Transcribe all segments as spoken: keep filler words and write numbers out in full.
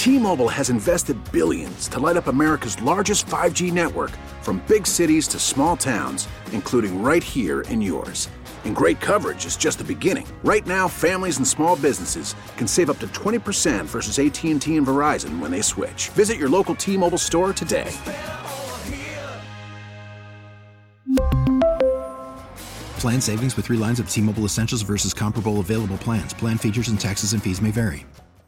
T-Mobile has invested billions to light up America's largest five G network, from big cities to small towns, including right here in yours. And great coverage is just the beginning. Right now, families and small businesses can save up to twenty percent versus A T and T and Verizon when they switch. Visit your local T-Mobile store today. Plan savings with three lines of T-Mobile Essentials versus comparable available plans. Plan features and taxes and fees may vary.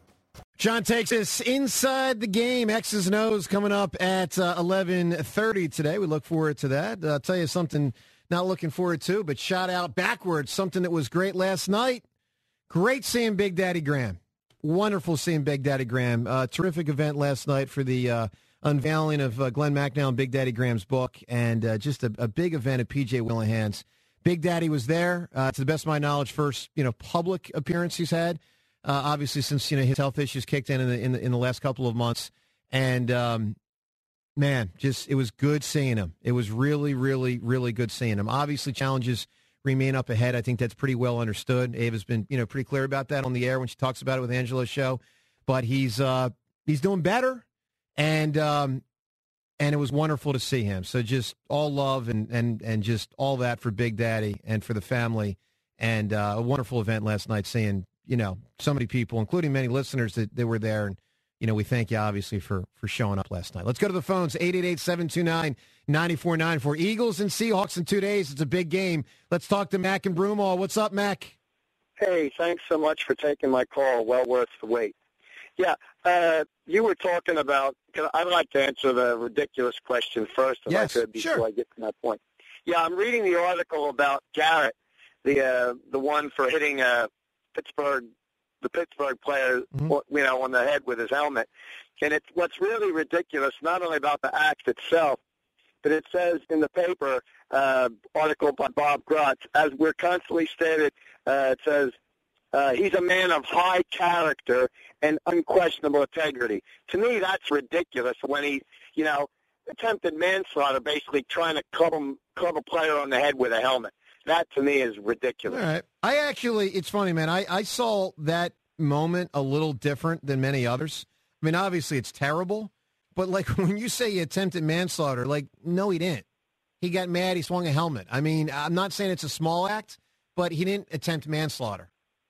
John takes us inside the game. X's and O's coming up at uh, eleven thirty today. We look forward to that. Uh, I'll tell you something not looking forward to, but shout out backwards, something that was great last night. Great seeing Big Daddy Graham. Wonderful seeing Big Daddy Graham. Uh, terrific event last night for the uh, unveiling of uh, Glenn Macnow and Big Daddy Graham's book, and uh, just a, a big event at P J Willihan's. Big Daddy was there. Uh, to the best of my knowledge, first you know public appearance he's had. Uh, obviously, since you know his health issues kicked in in the in the, in the last couple of months, and um, man, just it was good seeing him. It was really, really, really good seeing him. Obviously, challenges remain up ahead. I think that's pretty well understood. Ava's been you know pretty clear about that on the air when she talks about it with Angela's show. But he's uh, he's doing better, and um, and it was wonderful to see him. So just all love and and and just all that for Big Daddy and for the family, and uh, a wonderful event last night. Seeing. You know, so many people, including many listeners that, that were there. And, you know, we thank you, obviously, for, for showing up last night. Let's go to the phones, eight eight eight, seven two nine, nine four nine four. Eagles and Seahawks in two days. It's a big game. Let's talk to Mac and Broomall. What's up, Mac? Hey, thanks so much for taking my call. Well worth the wait. Yeah, uh, you were talking about, cause I'd like to answer the ridiculous question first, if yes, I could, before sure. I get to that point. Yeah, I'm reading the article about Garrett, the uh, the one for hitting uh, Pittsburgh, the Pittsburgh player, mm-hmm. you know, on the head with his helmet. And it's what's really ridiculous, not only about the act itself, but it says in the paper, uh, article by Bob Grotz, as we're constantly stated, uh, it says, uh, he's a man of high character and unquestionable integrity. To me, that's ridiculous when he, you know, attempted manslaughter, basically trying to club, him, club a player on the head with a helmet. That, to me, is ridiculous. All right. I actually, it's funny, man. I, I saw that moment a little different than many others. I mean, obviously, it's terrible. But, like, when you say he attempted manslaughter, like, no, he didn't. He got mad. He swung a helmet. I mean, I'm not saying it's a small act, but he didn't attempt manslaughter.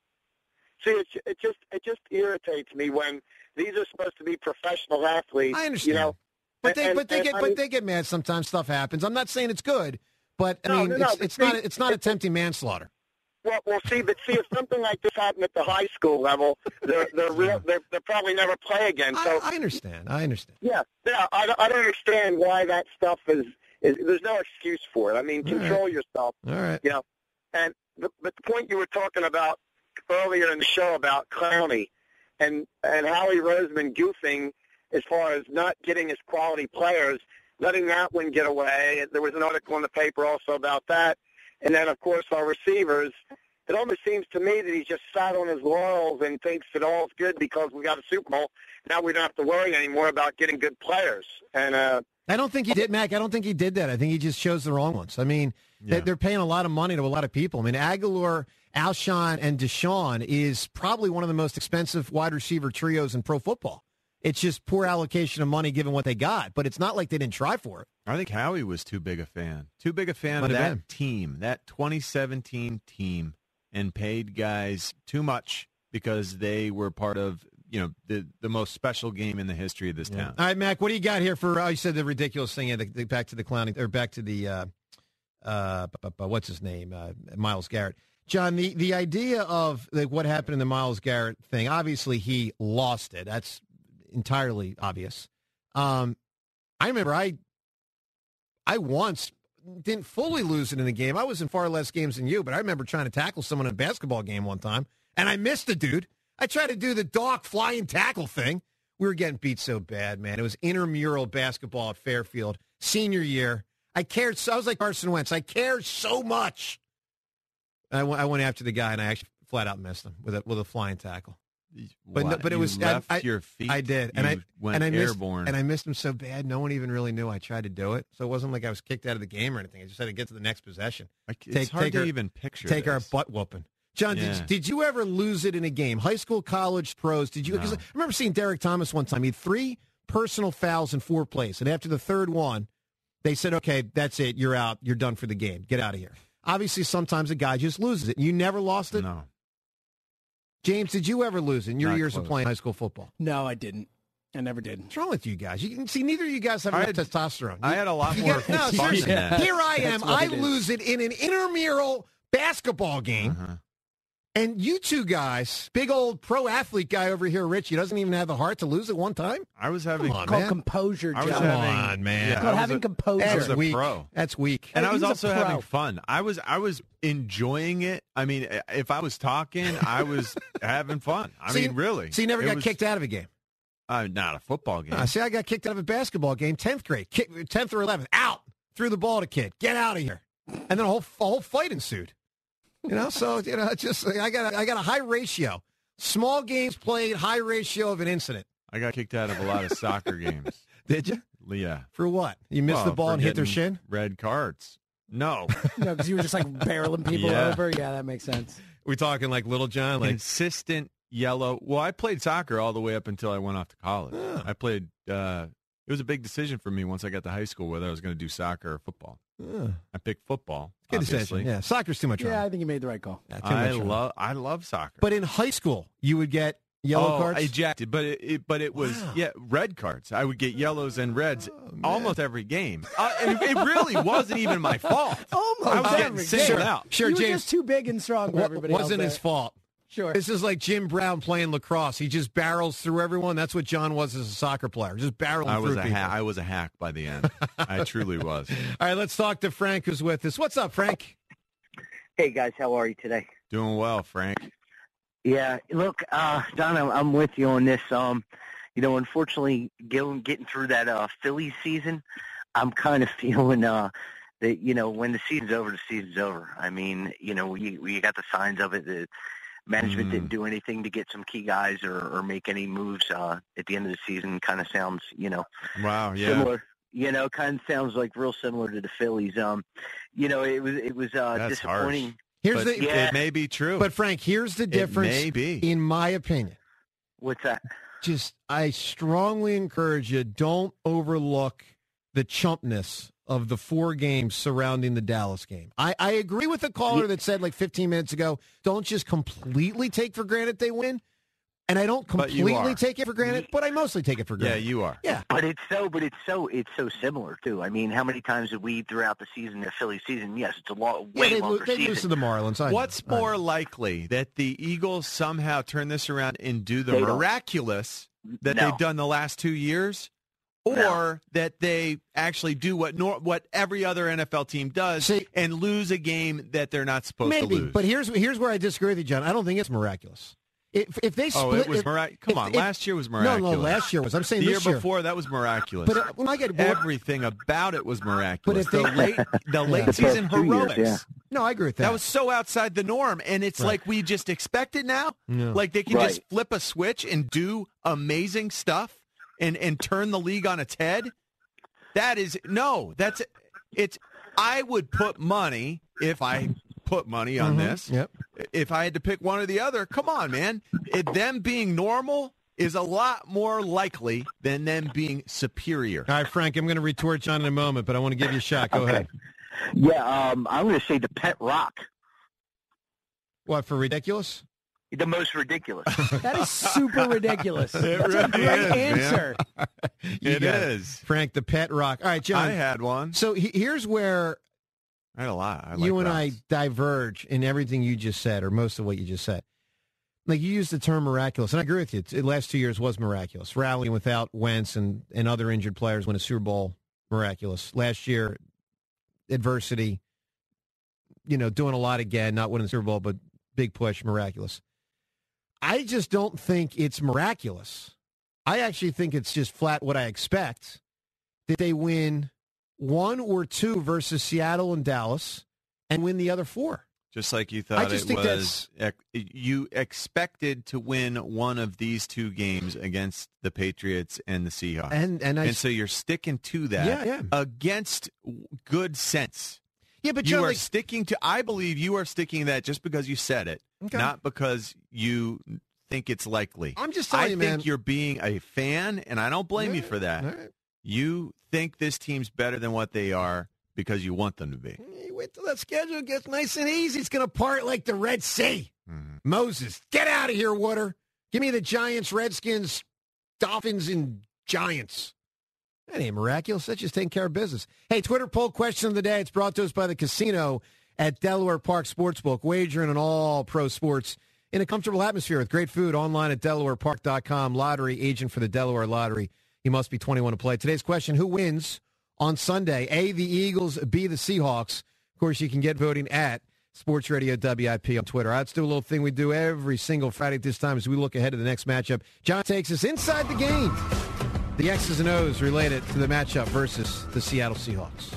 See, it, it just it just irritates me when these are supposed to be professional athletes. I understand. You know, but they, and, but they and, get, I but mean, they get mad sometimes. Stuff happens. I'm not saying it's good. But, I no, mean, no, no, it's, but it's see, not it's not it, attempting manslaughter. Well, well, see, but see, if something like this happened at the high school level, they're they're real, they're they'll probably never play again. So I, I understand. I understand. Yeah, yeah, I, I don't understand why that stuff is, is. There's no excuse for it. I mean, All control right. yourself. All right. You know, and the, but the point you were talking about earlier in the show about Clowney and and Howie Roseman goofing as far as not getting his quality players, letting that one get away. There was an article in the paper also about that. And then, of course, our receivers, it almost seems to me that he's just sat on his laurels and thinks that all's good because we got a Super Bowl. Now we don't have to worry anymore about getting good players. And uh, I don't think he did, Mac. I don't think he did that. I think he just chose the wrong ones. I mean, yeah. they're paying a lot of money to a lot of people. I mean, Aguilar, Alshon, and Deshaun is probably one of the most expensive wide receiver trios in pro football. It's just poor allocation of money given what they got, but it's not like they didn't try for it. I think Howie was too big a fan. Too big a fan Might of have that been. team, that twenty seventeen team, and paid guys too much because they were part of, you know, the, the most special game in the history of this Yeah. town. All right, Mac, what do you got here for, oh, you said the ridiculous thing, yeah, the, the, back to the clowning, or back to the, uh, uh, what's his name, uh, Myles Garrett. John, the, the idea of like, what happened in the Myles Garrett thing, obviously he lost it. That's entirely obvious. Um, I remember I I once didn't fully lose it in a game. I was in far less games than you, but I remember trying to tackle someone in a basketball game one time, and I missed the dude. I tried to do the Doc flying tackle thing. We were getting beat so bad, man. It was intramural basketball at Fairfield, senior year. I cared so. I was like Carson Wentz. I cared so much. I, w- I went after the guy, and I actually flat out missed him with a, with a flying tackle. But What? no, but it You was left I, I, your feet. I did, and You I went and I missed, airborne. and I missed him so bad. No one even really knew I tried to do it, so it wasn't like I was kicked out of the game or anything. I just had to get to the next possession. I, it's Take- hard take to our- even picture. Take our this. butt whooping. John, Yeah. did, did you ever lose it in a game? High school, college, pros, did you? Because No. I remember seeing Derek Thomas one time. He had three personal fouls in four plays, and after the third one, they said, okay, that's it. You're out. You're done for the game. Get out of here. Obviously, sometimes a guy just loses it. You never lost it? No. James, did you ever lose it in your Not years close. of playing high school football? No, I didn't. I never did. What's wrong with you guys? You can see neither of you guys have I enough had- testosterone. I had a lot You more got- no, fun seriously. than that. Here I am. That's what I it is. lose it in an intramural basketball game. Uh-huh. And you two guys, big old pro athlete guy over here, Richie, doesn't even have the heart to lose it one time? I was having Come on, Called man. composure, I was John. Come having, on, man. Yeah, It's I called was having a- composure. I That's was a weak. pro. That's weak. And Hey, I was he's a also having pro. fun. I was I was enjoying it. I mean, if I was talking, I was having fun. I So you- mean, really. So you never It got was- kicked out of a game? Uh, not a football game. Uh, see, I got kicked out of a basketball game, tenth grade, Kick, tenth or eleventh, out, threw the ball to kid, get out of here. And then a whole, a whole fight ensued. You know, so, you know, it's just, I got, a, I got a high ratio. Small games played, high ratio of an incident. I got kicked out of a lot of soccer games. Did you? Yeah. For what? You missed Well, the ball for and hit their getting shin? Red cards. No. No, because you were just like barreling people Yeah. over. Yeah, that makes sense. We talking like Little John? Like, Consistent yellow. Well, I played soccer all the way up until I went off to college. Oh. I played. Uh, it was a big decision for me once I got to high school whether I was going to do soccer or football. uh, I picked football. good obviously. decision. Yeah, soccer's too much Yeah, I fun. think you made the right call. Yeah, too I much fun. love. I love soccer. But in high school, you would get yellow oh, cards? ejected, but it, it but it was Wow. yeah red cards. I would get yellows and reds Oh, man. almost every game. Uh, and it really wasn't even my fault. Almost I was getting every singled game. out. Sure, you were James. just too big and strong for Wa- everybody else wasn't there. his fault. Sure. This is like Jim Brown playing lacrosse. He just barrels through everyone. That's what John was as a soccer player, just barreling I was through a people. ha- I was a hack by the end. I truly was. All right, let's talk to Frank, who's with us. What's up, Frank? Hey guys, how are you today? Doing well, Frank. Yeah, look, uh, Don, I'm, I'm with you on this. Um, you know, unfortunately, going getting through that uh, Phillies season, I'm kind of feeling uh, that you know when the season's over, the season's over. I mean, you know, we we got the signs of it. The management Mm. didn't do anything to get some key guys or, or make any moves uh, at the end of the season. Kind of sounds, you know, Wow, yeah. similar. You know, kind of sounds like real similar to the Phillies. Um, you know, it was it was uh, That's disappointing. harsh. Here's But the Yeah. it may be true. but Frank, here's the It difference. may be. In my opinion. What's that? Just I strongly encourage you, don't overlook the chumpness of the four games surrounding the Dallas game. I, I agree with the caller that said like fifteen minutes ago, don't just completely take for granted they win. And I don't But you completely are. take it for granted, but I mostly take it for yeah, granted. you are. Yeah. But it's so, but it's so, it's so similar too. I mean, how many times did we throughout the season, the Philly season? Yes, it's a lot, Yeah, way they, lo- longer they season. lose to the Marlins. I know. What's I know. more likely, that the Eagles somehow turn this around and do the They don't. miraculous that No. they've done the last two years, or No. that they actually do what nor- what every other N F L team does See- and lose a game that they're not supposed to Maybe, lose? but here's here's where I disagree with you, John. I don't think it's miraculous. If if they split, oh, it was if- miraculous. Come if- on, if- last year was No, miraculous. no, last year was. I'm saying the year this year. before that was miraculous. But uh, when I get but- Everything about it was miraculous. if the they- late the late The season past two years, heroics. yeah. no, I agree with that. That was so outside the norm, and it's Right. like we just expect it now. No. Like they can Right. just flip a switch and do amazing stuff and and turn the league on its head. That is no, that's it's. I would put money if I put money on Mhm. this. Yep. If I had to pick one or the other, come on, man. It, them being normal is a lot more likely than them being superior. All right, Frank, I'm going to retort John in a moment, but I want to give you a shot. Go Okay. ahead. Yeah, um, I'm going to say the pet rock, What, for ridiculous? the most ridiculous. That is super ridiculous. It That's a really great is, man. answer. You It got it. is. Frank, the pet rock. All right, John. I had one. So he- here's where I had a lot. I like you and I rocks. diverge in everything you just said, or most of what you just said. Like, you used the term miraculous, and I agree with you. The last two years was miraculous. Rallying without Wentz and, and other injured players win a Super Bowl, miraculous. Last year, adversity, you know, doing a lot again, not winning the Super Bowl, but big push, miraculous. I just don't think it's miraculous. I actually think it's just flat what I expect, that they win one or two versus Seattle and Dallas and win the other four. Just like you thought just it think was, ec- you expected to win one of these two games against the Patriots and the Seahawks. And and I And so you're sticking to that Yeah, yeah. against good sense. yeah, but you John, are like, sticking to, I believe you are sticking to that just because you said it. Okay. not because you think it's likely. I'm just telling I you, think man. you're being a fan, and I don't blame All you right, for that. all right. You think this team's better than what they are because you want them to be. Hey, wait till that schedule gets nice and easy. It's going to part like the Red Sea. Mhm. Moses, get out of here, Water. Give me the Giants, Redskins, Dolphins, and Giants. That ain't miraculous. That's just taking care of business. Hey, Twitter poll question of the day. It's brought to us by the casino at Delaware Park Sportsbook. Wagering on all pro sports in a comfortable atmosphere with great food online at delaware park dot com. Lottery agent for the Delaware Lottery. You must be twenty-one to play. Today's question, who wins on Sunday? A, the Eagles, B, the Seahawks. Of course, you can get voting at Sports Radio W I P on Twitter. Let's do a little thing we do every single Friday at this time as we look ahead to the next matchup. John takes us inside the game. The X's and O's related to the matchup versus the Seattle Seahawks.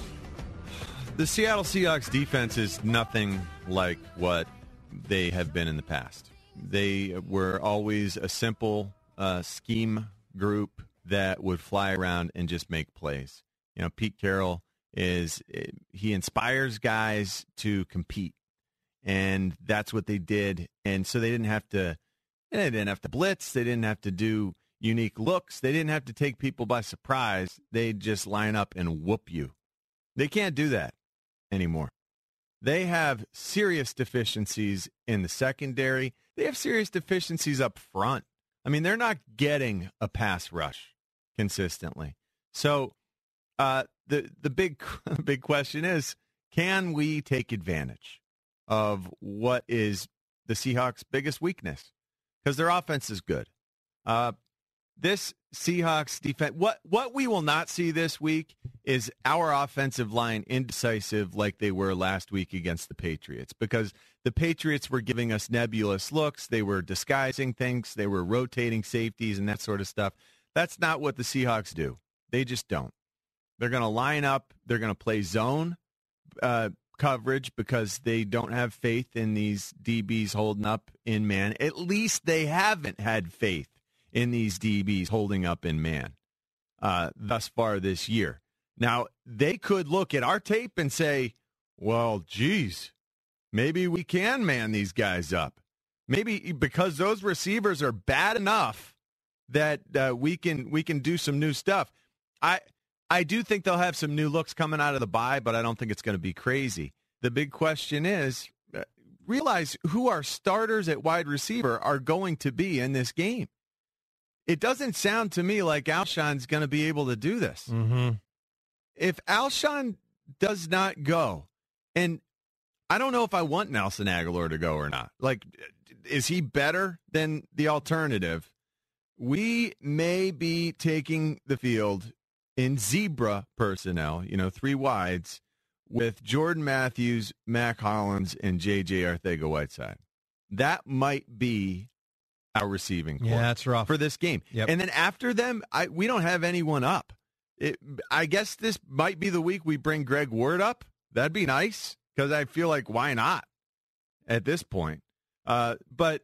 The Seattle Seahawks defense is nothing like what they have been in the past. They were always a simple uh, scheme group that would fly around and just make plays. You know, Pete Carroll is, he inspires guys to compete, and that's what they did. And so they didn't have to, they didn't have to blitz. They didn't have to do unique looks. They didn't have to take people by surprise. They'd just line up and whoop you. They can't do that anymore. They have serious deficiencies in the secondary. They have serious deficiencies up front. I mean, they're not getting a pass rush consistently. So uh, the the big big question is, can we take advantage of what is the Seahawks' biggest weakness? Because their offense is good. Uh, this Seahawks defense, what what we will not see this week is our offensive line indecisive like they were last week against the Patriots, because the Patriots were giving us nebulous looks. They were disguising things. They were rotating safeties and that sort of stuff. That's not what the Seahawks do. They just don't. They're going to line up. They're going to play zone uh, coverage because they don't have faith in these D Bs holding up in man. At least they haven't had faith in these D Bs holding up in man uh, thus far this year. Now, they could look at our tape and say, well, geez, maybe we can man these guys up. Maybe because those receivers are bad enough that uh, we can we can do some new stuff. I I do think they'll have some new looks coming out of the bye, but I don't think it's going to be crazy. The big question is, uh, realize who our starters at wide receiver are going to be in this game. It doesn't sound to me like Alshon's going to be able to do this. Mm-hmm. If Alshon does not go, and I don't know if I want Nelson Aguilar to go or not. Like, is he better than the alternative? We may be taking the field in zebra personnel, you know, three wides, with Jordan Matthews, Mac Hollins, and J J Arcega-Whiteside. That might be our receiving core. Yeah, that's rough. For this game. Yep. And then after them, I, we don't have anyone up. It, I guess this might be the week we bring Greg Ward up. That'd be nice, because I feel like why not at this point? Uh, but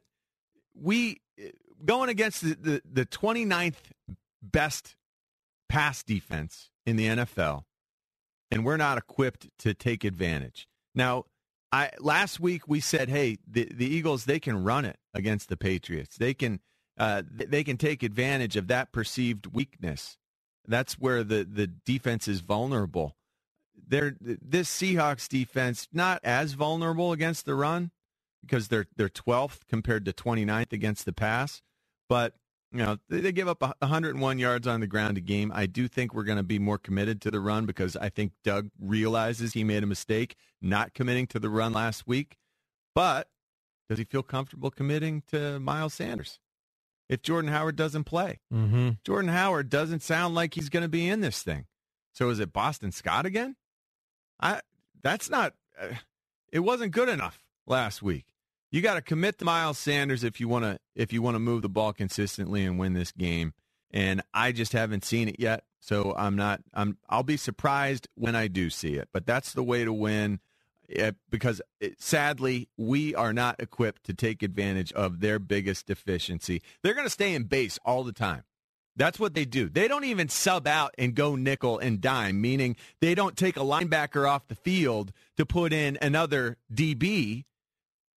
we going against the, the, the twenty-ninth best pass defense in the N F L, and we're not equipped to take advantage. Now, I last week we said, hey, the, the Eagles, they can run it against the Patriots. They can uh, they can take advantage of that perceived weakness. That's where the, the defense is vulnerable. They're, this Seahawks defense, not as vulnerable against the run because they're they're twelfth compared to twenty-ninth against the pass. But, you know, they, they give up one hundred one yards on the ground a game. I do think we're going to be more committed to the run because I think Doug realizes he made a mistake not committing to the run last week. But does he feel comfortable committing to Miles Sanders if Jordan Howard doesn't play? Mm-hmm. Jordan Howard doesn't sound like he's going to be in this thing. So is it Boston Scott again? I that's not uh, it wasn't good enough last week. You got to commit to Miles Sanders if you want to if you want to move the ball consistently and win this game. And I just haven't seen it yet, so I'm not I'm I'll be surprised when I do see it. But that's the way to win, uh, because it, sadly we are not equipped to take advantage of their biggest deficiency. They're going to stay in base all the time. That's what they do. They don't even sub out and go nickel and dime, meaning they don't take a linebacker off the field to put in another D B,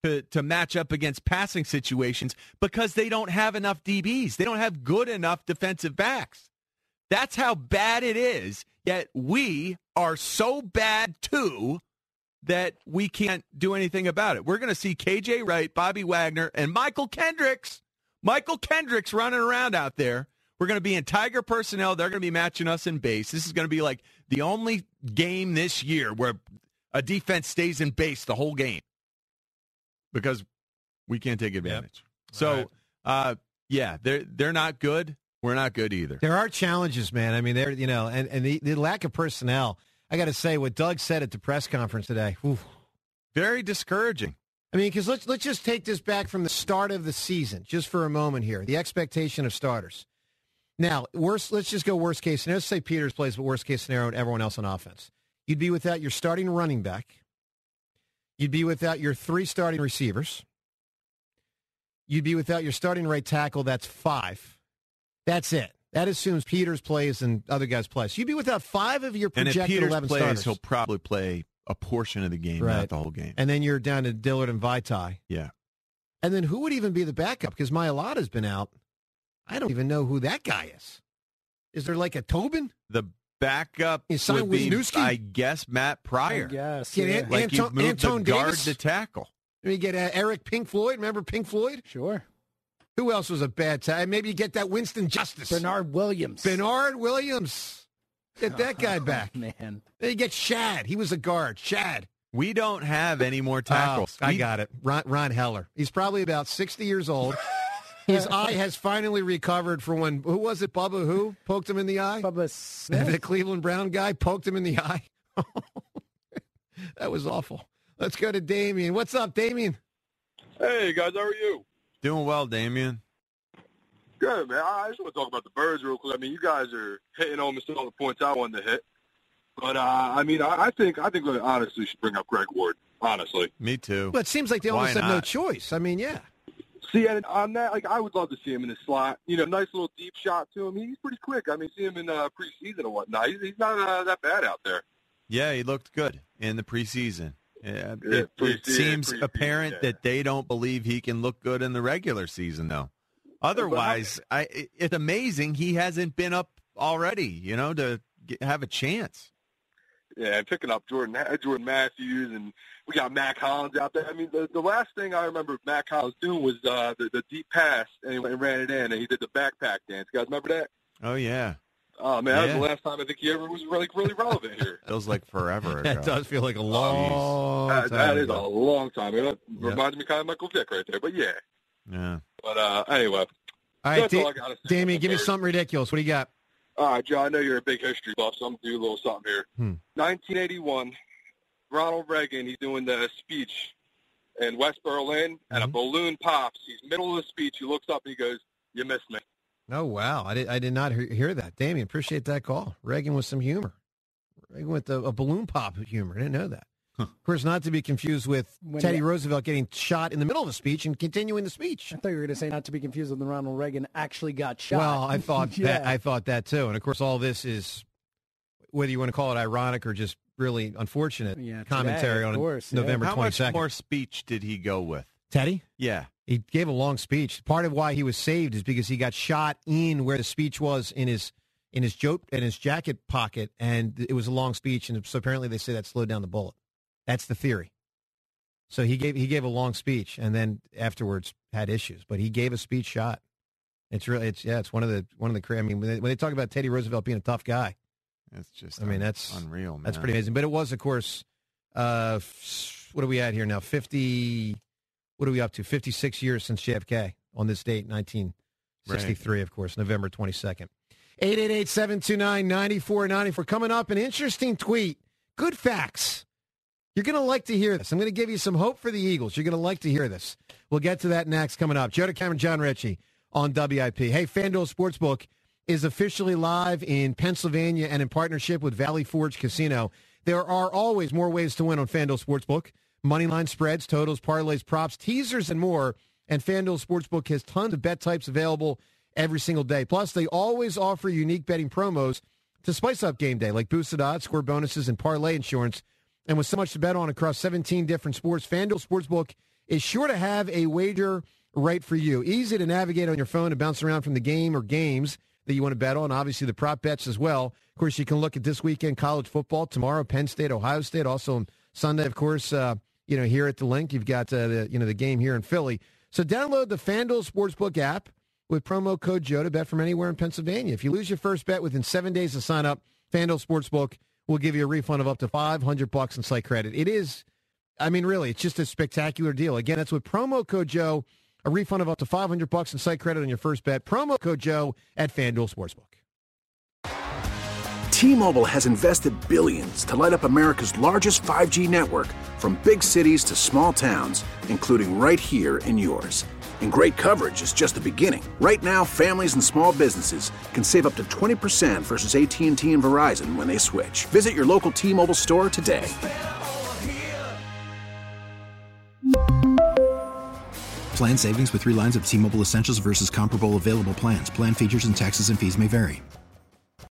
to, to match up against passing situations because they don't have enough D Bs. They don't have good enough defensive backs. That's how bad it is, yet we are so bad, too, that we can't do anything about it. We're going to see K J Wright, Bobby Wagner, and Michael Kendricks. Michael Kendricks running around out there. We're going to be in Tiger personnel. They're going to be matching us in base. This is going to be like the only game this year where a defense stays in base the whole game because we can't take advantage. Yep. So, right. uh, yeah, they're they're not good. We're not good either. There are challenges, man. I mean, there, you know, and, and the, the lack of personnel. I got to say, what Doug said at the press conference today, whew, very discouraging. I mean, because let's let's just take this back from the start of the season, just for a moment here. The expectation of starters. Now, worst. Let's just go worst case scenario. Let's say Peters plays, but worst case scenario, and everyone else on offense. You'd be without your starting running back. You'd be without your three starting receivers. You'd be without your starting right tackle. That's five. That's it. That assumes Peters plays and other guys play. So you'd be without five of your projected and if Peters eleven plays, starters. He'll probably play a portion of the game, right. not the whole game. And then you're down to Dillard and Vaitai. Yeah. And then who would even be the backup? Because Mailata's been out. I don't even know who that guy is. Is there like a Tobin? The backup is would be, Wisniewski? I guess, Matt Pryor. I guess. Get Yeah. An- Like Anton, you've moved Anton the guard Davis? to tackle. Let me get uh, Eric Pink Floyd. Remember Pink Floyd? Sure. Who else was a bad time? Maybe you get that Winston Justice. Bernard Williams. Bernard Williams. Get that guy back. Oh, man. Then you get Shad. He was a guard. Shad. We don't have any more tackles. Oh, I We- got it. Ron, Ron Heller. He's probably about sixty years old. His eye has finally recovered from when, who was it, Bubba, who poked him in the eye? Bubba Smith. The Cleveland Brown guy poked him in the eye. That was awful. Let's go to Damien. What's up, Damien? Hey, guys, how are you? Doing well, Damien. Good, man. I just want to talk about the Birds real quick. I mean, you guys are hitting almost all the points I wanted to hit. But, uh, I mean, I, I think I think we honestly should bring up Greg Ward, honestly. Me too. Well, it seems like they Why almost have no not? choice. I mean, yeah. See, and on that, like, I would love to see him in the slot. You know, nice little deep shot to him. He's pretty quick. I mean, see him in uh, preseason and whatnot. He's, he's not uh, that bad out there. Yeah, he looked good in the preseason. Yeah, Yeah, it, it preseason, seems preseason, apparent yeah. that they don't believe he can look good in the regular season, though. Otherwise, I, it, it's amazing he hasn't been up already, you know, to get, have a chance. Yeah, and picking up Jordan Jordan Matthews, and we got Mac Hollins out there. I mean, the, the last thing I remember Mac Hollins doing was uh, the, the deep pass, and he went and ran it in, and he did the backpack dance. You guys remember that? Oh, yeah. Oh, man, that was Yeah. the last time I think he ever was really, really relevant here. Feels like forever ago. That does feel like a long That, time that is a ago. long time. It reminds me kind of Michael Vick right there, but yeah. Yeah. But uh, anyway, All right, that's all Da- I gotta say. Damien, give me Birds. something ridiculous. What do you got? All right, Joe, I know you're a big history buff, so I'm going to do a little something here. Hmm. nineteen eighty-one, Ronald Reagan, he's doing the speech in West Berlin, and a Mhm. balloon pops. He's middle of the speech. He looks up and he goes, "You missed me." Oh, wow. I did, I did not hear, hear that. Damien, appreciate that call. Reagan with some humor. Reagan with a, a balloon pop humor. I didn't know that. Of course, not to be confused with When Teddy you- Roosevelt getting shot in the middle of a speech and continuing the speech. I thought you were going to say not to be confused with when Ronald Reagan actually got shot. Well, I thought yeah. that I thought that too. And of course, all this is whether you want to call it ironic or just really unfortunate Yeah, today, commentary of on course, yeah. November How twenty much second. more speech did he go with? Teddy, Yeah. he gave a long speech. Part of why he was saved is because he got shot in where the speech was in his in his joke in his jacket pocket, and it was a long speech. And so apparently, they say that slowed down the bullet. That's the theory. So he gave he gave a long speech, and then afterwards had issues. But he gave a speech shot. It's really it's yeah it's one of the one of the cra- I mean when they, when they talk about Teddy Roosevelt being a tough guy, That's just I mean un- that's unreal, man. That's pretty amazing. But it was, of course, uh, f- what are we at here now? fifty. What are we up to? fifty-six years since J F K on this date, nineteen sixty-three, of course, November twenty-second. eight eight eight, seven two nine, nine four nine four. Coming up, an interesting tweet. Good facts. You're going to like to hear this. I'm going to give you some hope for the Eagles. You're going to like to hear this. We'll get to that next coming up. Joe DeCamera, John Ritchie on W I P. Hey, FanDuel Sportsbook is officially live in Pennsylvania and in partnership with Valley Forge Casino. There are always more ways to win on FanDuel Sportsbook. Moneyline spreads, totals, parlays, props, teasers, and more. And FanDuel Sportsbook has tons of bet types available every single day. Plus, they always offer unique betting promos to spice up game day, like boosted odds, score bonuses, and parlay insurance. And with so much to bet on across seventeen different sports, FanDuel Sportsbook is sure to have a wager right for you. Easy to navigate on your phone and bounce around from the game or games that you want to bet on. Obviously, the prop bets as well. Of course, you can look at this weekend college football. Tomorrow, Penn State, Ohio State. Also on Sunday, of course, uh, you know, here at the link, you've got uh, the you know the game here in Philly. So download the FanDuel Sportsbook app with promo code Joe to bet from anywhere in Pennsylvania. If you lose your first bet within seven days to sign up, FanDuel Sportsbook will give you a refund of up to five hundred bucks in site credit. It is, I mean, really, it's just a spectacular deal. Again, that's with promo code Joe, a refund of up to five hundred bucks in site credit on your first bet. Promo code Joe at FanDuel Sportsbook. T-Mobile has invested billions to light up America's largest five G network, from big cities to small towns, including right here in yours. And great coverage is just the beginning. Right now, families and small businesses can save up to twenty percent versus A T and T and Verizon when they switch. Visit your local T-Mobile store today. Plan savings with three lines of T-Mobile Essentials versus comparable available plans. Plan features and taxes and fees may vary.